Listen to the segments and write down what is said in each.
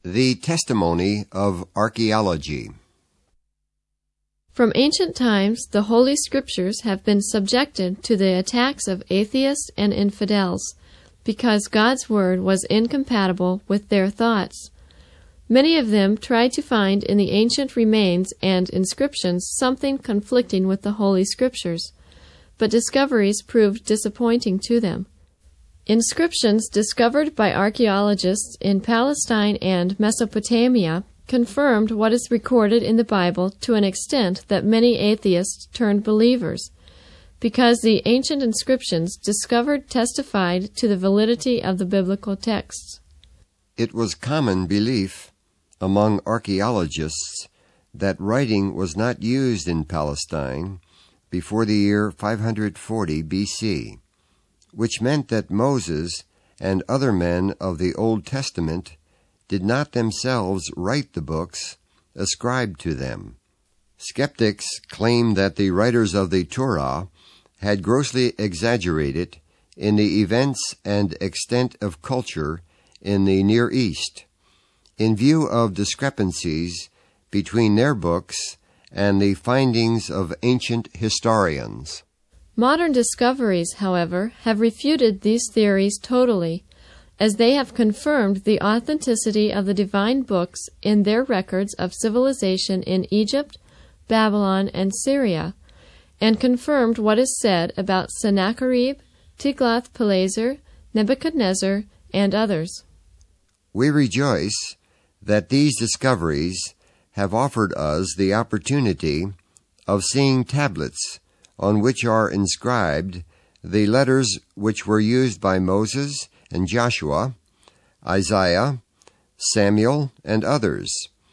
The testimony of archaeology. From ancient times, the Holy Scriptures have been subjected to the attacks of atheists and infidels, because God's Word was incompatible with their thoughts. Many of them tried to find in the ancient remains and inscriptions something conflicting with the Holy Scriptures, but discoveries proved disappointing to them. Inscriptions discovered by archaeologists in Palestine and Mesopotamia confirmed what is recorded in the Bible to an extent that many atheists turned believers, because the ancient inscriptions discovered testified to the validity of the biblical texts. It was common belief among archaeologists that writing was not used in Palestine before the year 540 BC, which meant that Moses and other men of the Old Testament did not themselves write the books ascribed to them. Skeptics claim that the writers of the Torah had grossly exaggerated in the events and extent of culture in the Near East, in view of discrepancies between their books and the findings of ancient historians. Modern discoveries, however, have refuted these theories totally, as they have confirmed the authenticity of the divine books in their records of civilization in Egypt, Babylon, and Syria, and confirmed what is said about Sennacherib, Tiglath-Pileser, Nebuchadnezzar, and others. We rejoice that these discoveries have offered us the opportunity of seeing tablets on which are inscribed the letters which were used by Moses and Joshua, Isaiah, Samuel, and others,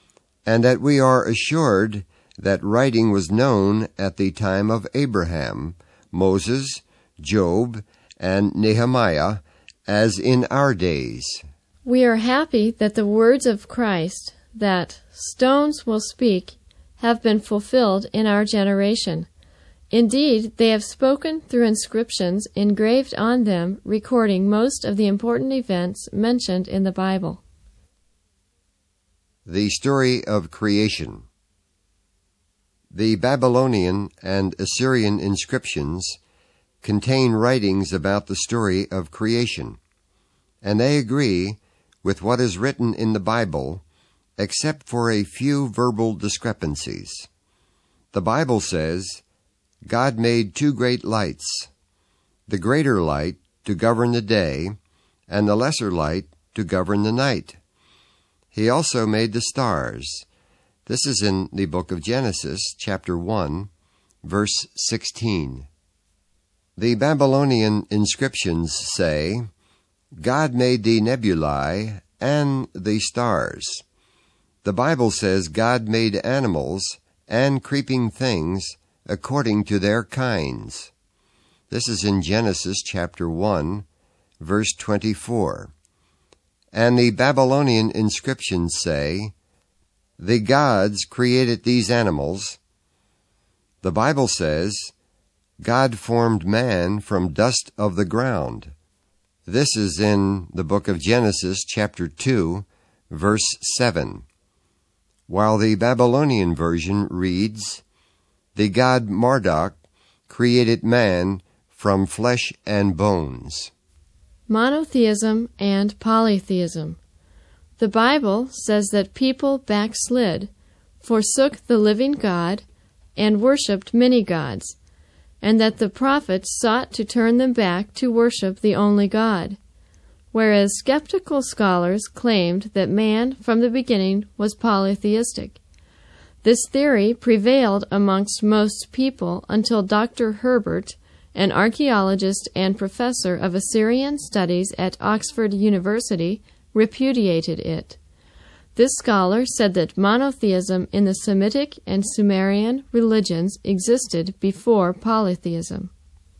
and that we are assured that writing was known at the time of Abraham, Moses, Job, and Nehemiah, as in our days. We are happy that the words of Christ, that stones will speak, have been fulfilled in our generation. Indeed, they have spoken through inscriptions engraved on them recording most of the important events mentioned in the Bible. The story of creation. The Babylonian and Assyrian inscriptions contain writings about the story of creation, and they agree with what is written in the Bible, except for a few verbal discrepancies. The Bible says, God made two great lights, the greater light to govern the day, and the lesser light to govern the night. He also made the stars. This is in the book of Genesis, chapter 1, verse 16. The Babylonian inscriptions say, God made the nebulae and the stars. The Bible says God made animals and creeping things according to their kinds. This is in Genesis chapter 1, verse 24. And the Babylonian inscriptions say, the gods created these animals. The Bible says, God formed man from dust of the ground. This is in the book of Genesis chapter 2, verse 7. While the Babylonian version reads, the god Marduk created man from flesh and bones. Monotheism and polytheism. The Bible says that people backslid, forsook the living God, and worshipped many gods, and that the prophets sought to turn them back to worship the only God, whereas skeptical scholars claimed that man from the beginning was polytheistic. This theory prevailed amongst most people until Dr. Herbert, an archaeologist and professor of Assyrian studies at Oxford University, repudiated it. This scholar said that monotheism in the Semitic and Sumerian religions existed before polytheism.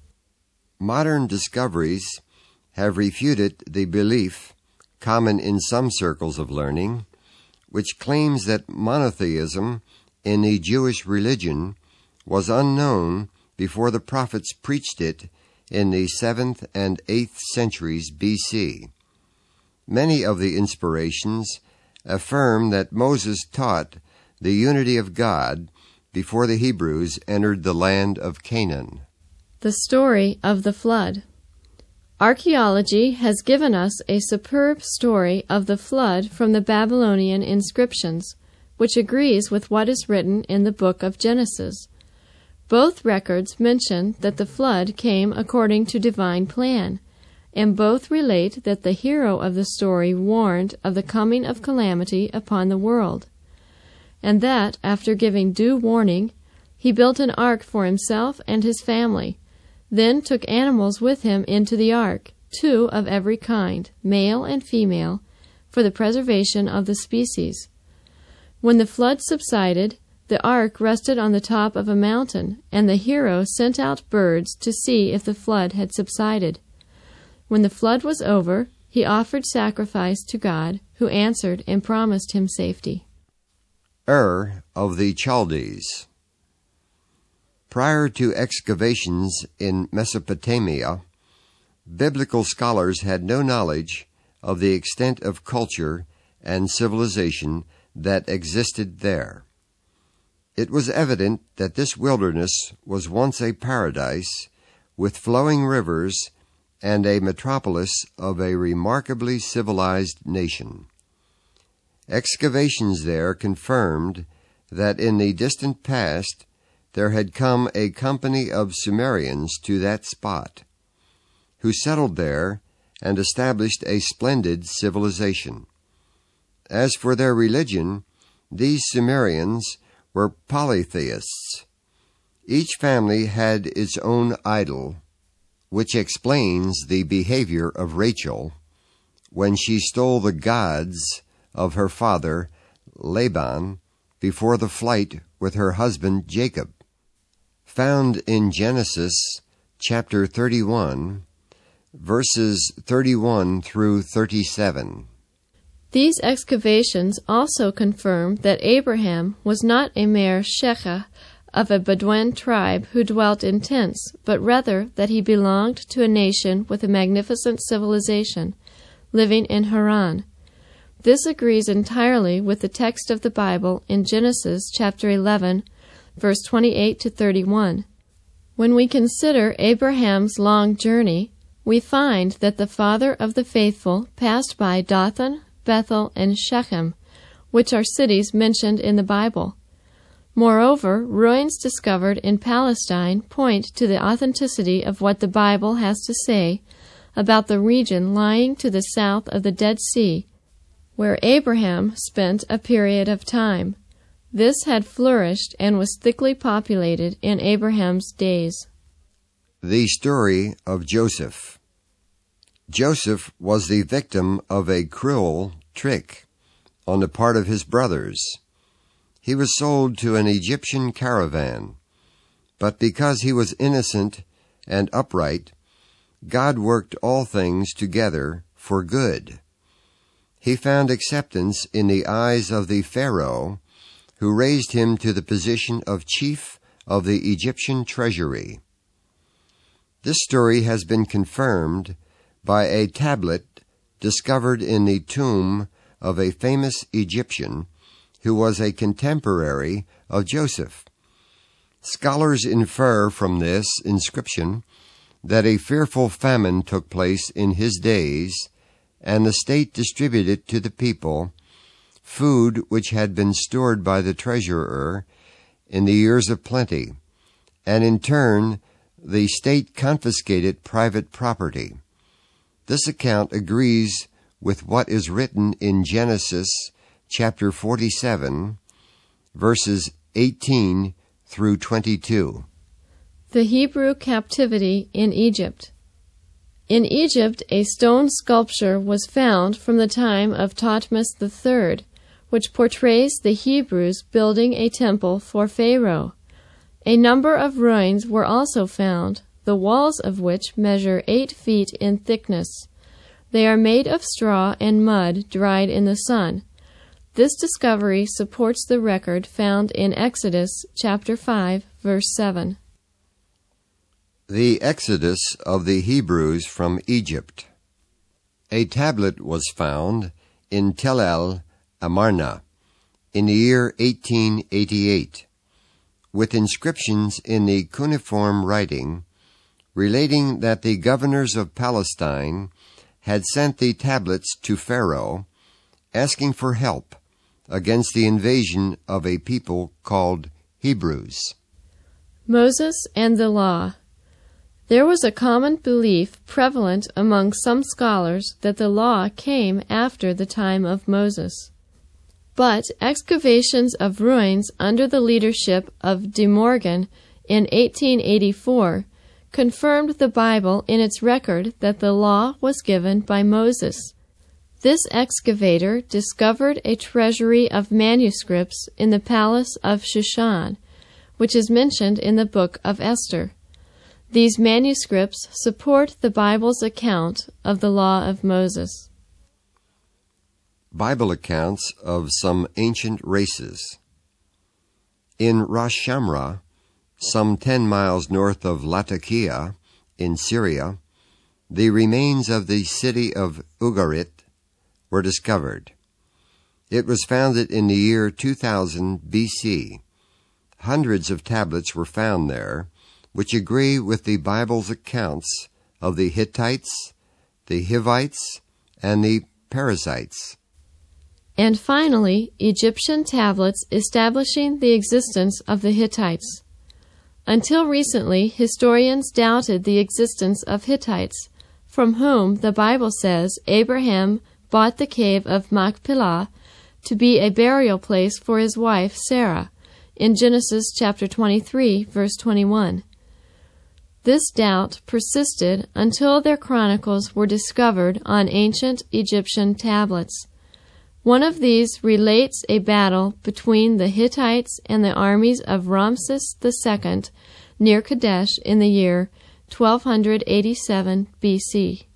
Modern discoveries have refuted the belief, common in some circles of learning, which claims that monotheism in the Jewish religion was unknown before the prophets preached it in the 7th and 8th centuries BC. Many of the inspirations affirm that Moses taught the unity of God before the Hebrews entered the land of Canaan. The story of the flood. Archaeology has given us a superb story of the flood from the Babylonian inscriptions, which agrees with what is written in the book of Genesis. Both records mention that the flood came according to divine plan, and both relate that the hero of the story warned of the coming of calamity upon the world, and that, after giving due warning, he built an ark for himself and his family, then took animals with him into the ark, 2 of every kind, male and female, for the preservation of the species. When the flood subsided, the ark rested on the top of a mountain, and the hero sent out birds to see if the flood had subsided. When the flood was over, he offered sacrifice to God, who answered and promised him safety. Ur of the Chaldees. Prior to excavations in Mesopotamia, biblical scholars had no knowledge of the extent of culture and civilization that existed there. It was evident that this wilderness was once a paradise with flowing rivers and a metropolis of a remarkably civilized nation. Excavations there confirmed that in the distant past there had come a company of Sumerians to that spot, who settled there and established a splendid civilization. As for their religion, these Sumerians were polytheists. Each family had its own idol, which explains the behavior of Rachel when she stole the gods of her father Laban before the flight with her husband Jacob. Found in Genesis chapter 31, verses 31 through 37. These excavations also confirm that Abraham was not a mere Shekha of a Bedouin tribe who dwelt in tents, but rather that he belonged to a nation with a magnificent civilization, living in Haran. This agrees entirely with the text of the Bible in Genesis chapter 11, verse 28 to 31. When we consider Abraham's long journey, we find that the father of the faithful passed by Dothan, Bethel, and Shechem, which are cities mentioned in the Bible. Moreover, ruins discovered in Palestine point to the authenticity of what the Bible has to say about the region lying to the south of the Dead Sea, where Abraham spent a period of time. This had flourished and was thickly populated in Abraham's days. The story of Joseph. Joseph was the victim of a cruel trick on the part of his brothers. He was sold to an Egyptian caravan, but because he was innocent and upright, God worked all things together for good. He found acceptance in the eyes of the Pharaoh, who raised him to the position of chief of the Egyptian treasury. This story has been confirmed by a tablet discovered in the tomb of a famous Egyptian who was a contemporary of Joseph. Scholars infer from this inscription that a fearful famine took place in his days, and the state distributed to the people food which had been stored by the treasurer in the years of plenty, and in turn the state confiscated private property. This account agrees with what is written in Genesis chapter 47, verses 18 through 22. The Hebrew captivity in Egypt. In Egypt, a stone sculpture was found from the time of Thutmose III, which portrays the Hebrews building a temple for Pharaoh. A number of ruins were also found, the walls of which measure 8 feet in thickness. They are made of straw and mud dried in the sun. This discovery supports the record found in Exodus chapter 5, verse 7. The Exodus of the Hebrews from Egypt. A tablet was found in Tel El Amarna in the year 1888, with inscriptions in the cuneiform writing relating that the governors of Palestine had sent the tablets to Pharaoh, asking for help against the invasion of a people called Hebrews. Moses and the Law. There was a common belief prevalent among some scholars that the law came after the time of Moses. But excavations of ruins under the leadership of De Morgan in 1884 confirmed the Bible in its record that the law was given by Moses. This excavator discovered a treasury of manuscripts in the palace of Shushan, which is mentioned in the book of Esther. These manuscripts support the Bible's account of the law of Moses. Bible accounts of some ancient races. In Ras Shamra, some 10 miles north of Latakia in Syria, the remains of the city of Ugarit were discovered. It was founded in the year 2000 BC. Hundreds of tablets were found there, which agree with the Bible's accounts of the Hittites, the Hivites, and the Perizzites. And finally, Egyptian tablets establishing the existence of the Hittites. Until recently, historians doubted the existence of Hittites, from whom the Bible says Abraham bought the cave of Machpelah to be a burial place for his wife Sarah, in Genesis chapter 23, verse 21. This doubt persisted until their chronicles were discovered on ancient Egyptian tablets. One of these relates a battle between the Hittites and the armies of Ramses II near Kadesh in the year 1287 BC.